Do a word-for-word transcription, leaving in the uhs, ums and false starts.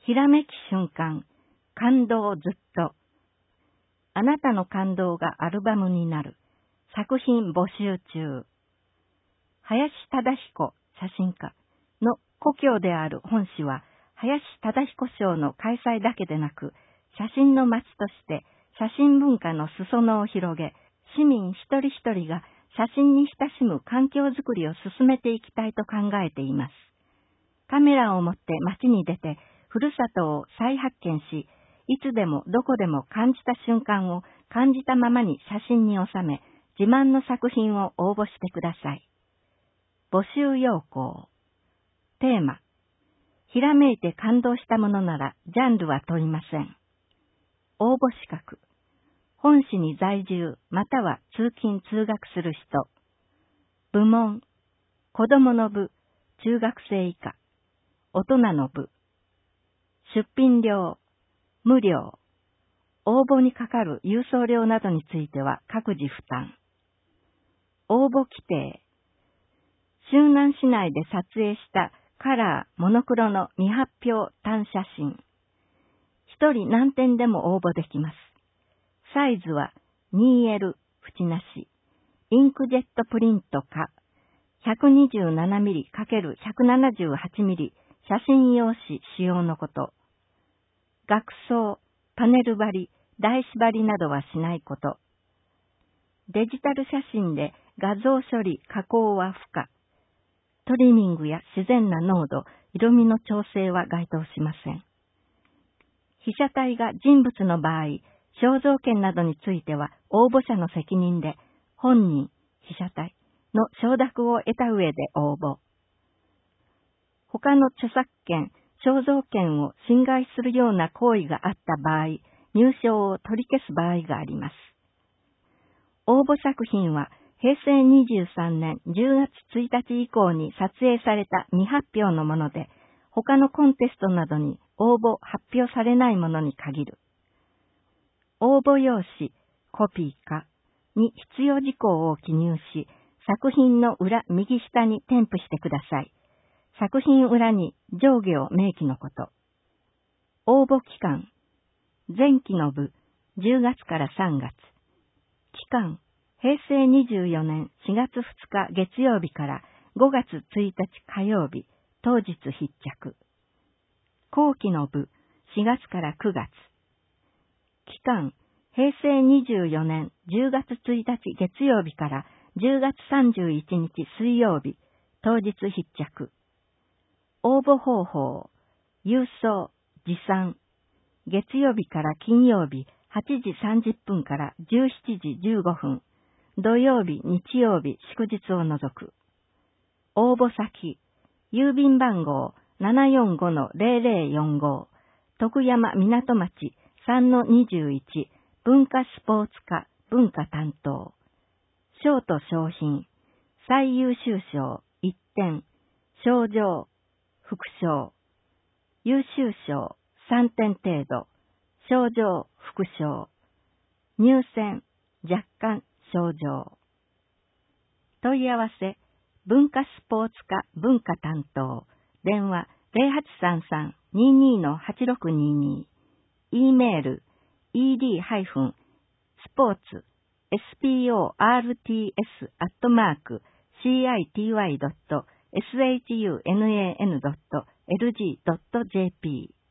ひらめき瞬間、感動ずっと。あなたの感動がアルバムになる。作品募集中。林忠彦写真家の故郷である本市は、林忠彦賞の開催だけでなく、写真の街として写真文化の裾野を広げ、市民一人一人が写真に親しむ環境づくりを進めていきたいと考えています。カメラを持って街に出て、ふるさとを再発見し、いつでもどこでも感じた瞬間を感じたままに写真に収め、自慢の作品を応募してください。募集要項。テーマ。ひらめいて感動したものならジャンルは問いません。応募資格。本市に在住または通勤通学する人。部門。子供の部、中学生以下。大人の部。出品料。無料。応募にかかる郵送料などについては各自負担。応募規定。周南市内で撮影したカラー、モノクロの未発表単写真。一人何点でも応募できます。サイズは ツーエル 縁なし。インクジェットプリントか ひゃくにじゅうななミリかけるひゃくななじゅうはちミリ 写真用紙使用のこと。額装、パネル張り、台縛りなどはしないこと。デジタル写真で画像処理、加工は不可。トリミングや自然な濃度、色味の調整は該当しません。被写体が人物の場合、肖像権などについては応募者の責任で、本人、被写体の承諾を得た上で応募。他の著作権、肖像権を侵害するような行為があった場合、入賞を取り消す場合があります。応募作品はへいせいにじゅうさんねんじゅうがつついたち以降に撮影された未発表のもので、他のコンテストなどに応募・発表されないものに限る。応募用紙、コピーかに必要事項を記入し、作品の裏右下に添付してください。作品裏に上下を明記のこと。応募期間。前期の部、じゅうがつからさんがつ。期間、へいせいにじゅうよねんしがつふつか月曜日からごがつついたち火曜日、当日必着。後期の部、しがつからくがつ。期間、へいせいにじゅうよねんじゅうがつついたち月曜日からじゅうがつさんじゅういちにち水曜日、当日必着。応募方法、郵送、持参。月曜日から金曜日はちじさんじゅっぷんからじゅうしちじじゅうごふん。土曜日、日曜日、祝日を除く。応募先、郵便番号 ななよんごのゼロゼロよんご、徳山港町 さんのにじゅういち、文化スポーツ課文化担当。賞と賞品、最優秀賞いってん、賞状、副賞。優秀賞さんてん程度、賞状、副賞。入選、若干、賞状。問い合わせ、文化スポーツ課文化担当。電話ゼロはちさんさん にーにー はちろくにーにー。E メール、イーディー スポーツ、エスピーオーアールティーエス アットマーク、シーアイティーワイドットエスエイチユーナンドットエルジードットジェーピー